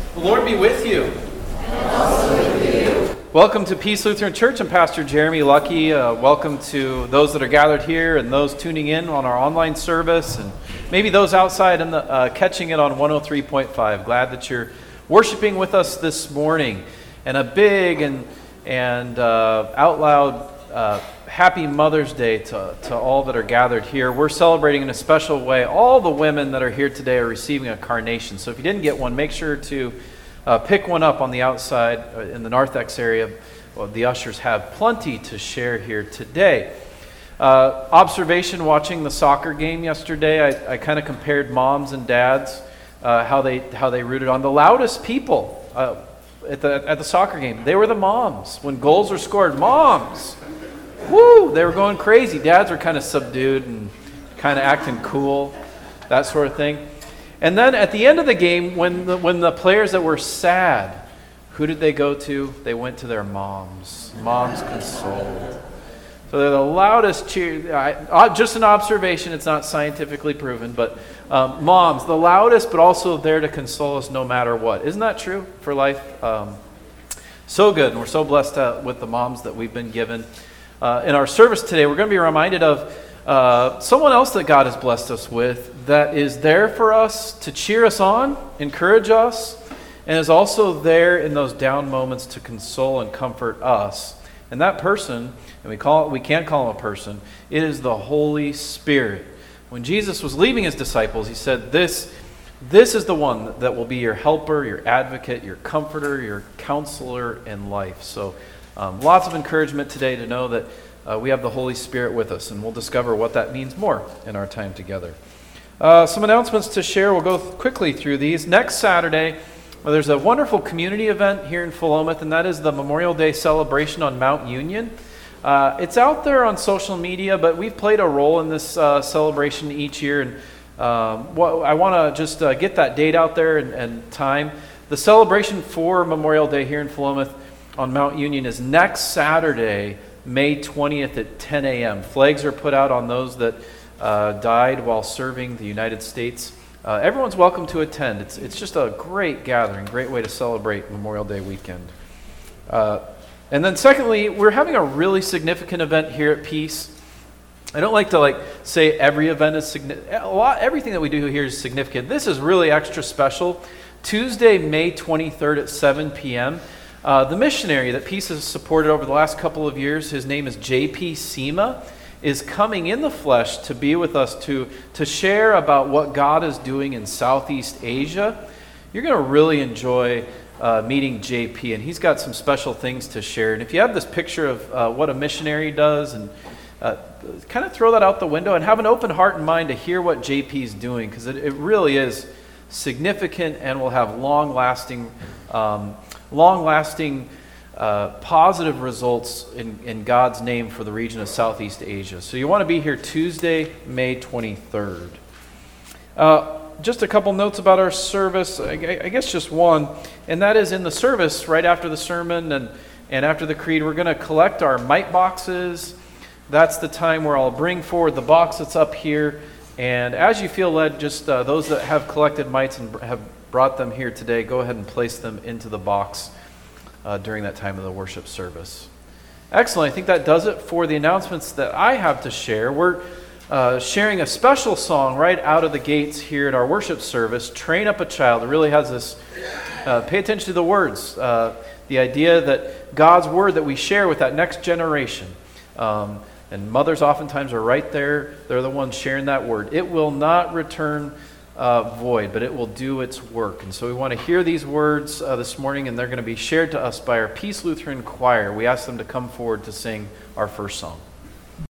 The Lord be with you. And also with you. Welcome to Peace Lutheran Church. I'm Pastor Jeremy Lucky. Welcome to those that are gathered here and those tuning in on our online service, and maybe those outside and catching it on 103.5. Glad that you're worshiping with us this morning. And a big and out loud happy Mother's Day to all that are gathered here. We're celebrating in a special way. All the women that are here today are receiving a carnation. So if you didn't get one, make sure to pick one up on the outside in the narthex area. Well, the ushers have plenty to share here today. Observation watching the soccer game yesterday. I kind of compared moms and dads, how they rooted on. The loudest people at the soccer game, they were the moms. When goals were scored, moms. Woo! They were going crazy. Dads were kind of subdued and kind of acting cool, that sort of thing. And then at the end of the game, when the players that were sad, who did they go to? They went to their moms. Moms consoled. So they're the loudest cheer. Just an observation. It's not scientifically proven, but moms, the loudest, but also there to console us no matter what. Isn't that true for life? So good, and we're so blessed with the moms that we've been given. In our service today, we're going to be reminded of someone else that God has blessed us with that is there for us to cheer us on, encourage us, and is also there in those down moments to console and comfort us. And that person, and we can't call him a person, it is the Holy Spirit. When Jesus was leaving his disciples, he said, This is the one that will be your helper, your advocate, your comforter, your counselor in life. So lots of encouragement today to know that we have the Holy Spirit with us, and we'll discover what that means more in our time together. Some announcements to share. We'll go quickly through these. Next Saturday, there's a wonderful community event here in Philomath, and that is the Memorial Day celebration on Mount Union. It's out there on social media, but we've played a role in this celebration each year, and I want to just get that date out there and time. The celebration for Memorial Day here in Philomath on Mount Union is next Saturday, May 20th at 10 a.m. Flags are put out on those that died while serving the United States. Everyone's welcome to attend. It's just a great gathering, great way to celebrate Memorial Day weekend. And then secondly, we're having a really significant event here at Peace. I don't like to say every event is significant. Everything that we do here is significant. This is really extra special. Tuesday, May 23rd at 7 p.m., the missionary that Peace has supported over the last couple of years, his name is J.P. Sema, is coming in the flesh to be with us to share about what God is doing in Southeast Asia. You're going to really enjoy meeting J.P., and he's got some special things to share. And if you have this picture of what a missionary does, and kind of throw that out the window and have an open heart and mind to hear what J.P. is doing, because it really is significant and will have long-lasting positive results in God's name for the region of Southeast Asia. So you want to be here Tuesday, May 23rd. Just a couple notes about our service, I guess just one, and that is in the service right after the sermon and after the creed, we're going to collect our mite boxes. That's the time where I'll bring forward the box that's up here, and as you feel led, just those that have collected mites and have brought them here today, go ahead and place them into the box during that time of the worship service. Excellent. I think that does it for the announcements that I have to share. We're sharing a special song right out of the gates here at our worship service, Train Up a Child. It really has this, pay attention to the words, the idea that God's word that we share with that next generation. And mothers oftentimes are right there. They're the ones sharing that word. It will not return void, but it will do its work. And so we want to hear these words this morning, and they're going to be shared to us by our Peace Lutheran Choir. We ask them to come forward to sing our first song.